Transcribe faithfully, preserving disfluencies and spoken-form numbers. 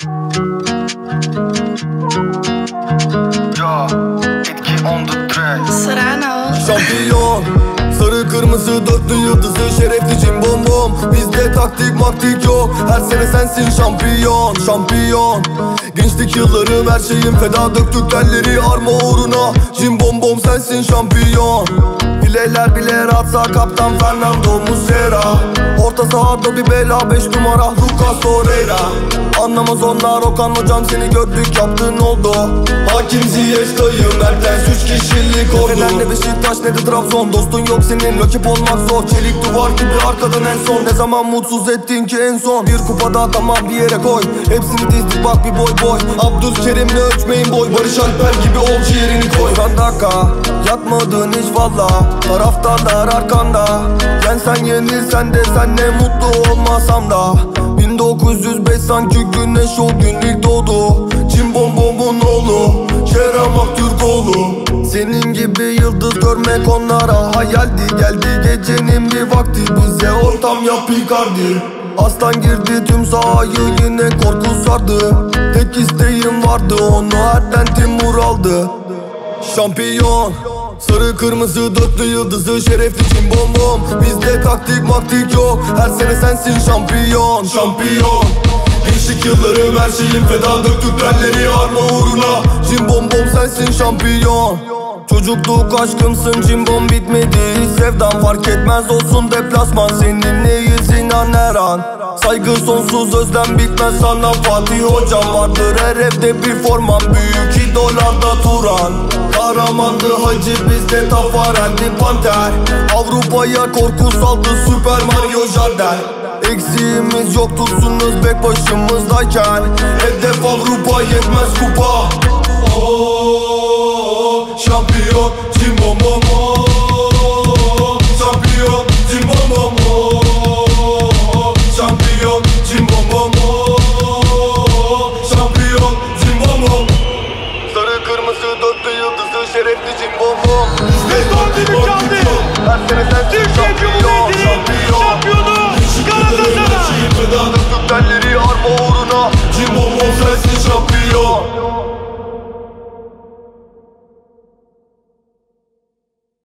Ya, etki on the track. Serrano. Şampiyon, sarı kırmızı dörtlü yıldızı şerefli cimbom bom. Bizde taktik maktik yok, her sene sensin şampiyon. Şampiyon, gençlik yıllarım her şeyim feda, döktük telleri arma uğruna. Cimbom bom sensin şampiyon. Bileler bile atsa kaptan Fernando Muslera. Orta sahada bir bela, beş numara Lucas Torreira. Anlamaz onlar, Okan hocam seni gördük yaptın oldu. Hakim Ziyech dayı Mertens üç kişilik ordu. Neden ne Beşiktaş ne de Trabzon, dostun yok senin rakip olmak zor. Çelik duvar gibi arkadan en son, ne zaman mutsuz ettin ki en son. Bir kupada tamam bir yere koy, hepsini dizdik bak bir boy boy. Abdülkerim'le ölçmeyin boy, Barış Alper gibi ol ciğerini koy. Son dakika yatmadın hiç valla, taraftarlar arkanda. Yensen yenilsen de sen ne mutlu olmasam da. bin dokuz yüz beş sanki güneş o gün ilk doğdu. Cimbom bombun oğlu Kerem Aktürkoğlu. Senin gibi yıldız görmek onlara hayaldi. Geldi gecenin bir vakti, bize ortam yap Icardi. Aslan girdi tüm sahayı, yine korku sardı. Tek isteğim vardı, onu Erden Timur aldı. Şampiyon, sarı kırmızı dörtlü yıldızı şerefli cimbom bom. Bizde taktik maktik yok, her sene sensin şampiyon. Şampiyon, gençlik yıllarım her şeyim feda, döktük telleri arma uğruna. Cimbom bom sensin şampiyon. Çocukluk aşkımsın cimbom, bitmedi sevdan, fark etmez olsun deplasman. Seninleyiz inan her an, saygı sonsuz özlem bitmez sana. Fatih hocam vardır her evde bir forman, büyük idol Arda Turan. Kahramandı hacı bizde Tafarel'di Panter. Avrupa'ya korku saldı Super Mario Jardel. Eksiğimiz yok tutsunuz bek başımızdayken. Hedef Avrupa yetmez kupa. Oh, şampiyon cimbom bom. Şampiyon cimbom bom. Şampiyon cimbom bom. Şampiyon cimbom bom. Sarı kırmızı dörtlü yıldızı şerefli cimbom bom. Ve son düdük çaldı. Her sene sensin Türkiye şampiyon. Cumhuriyeti'nin Şampiyon.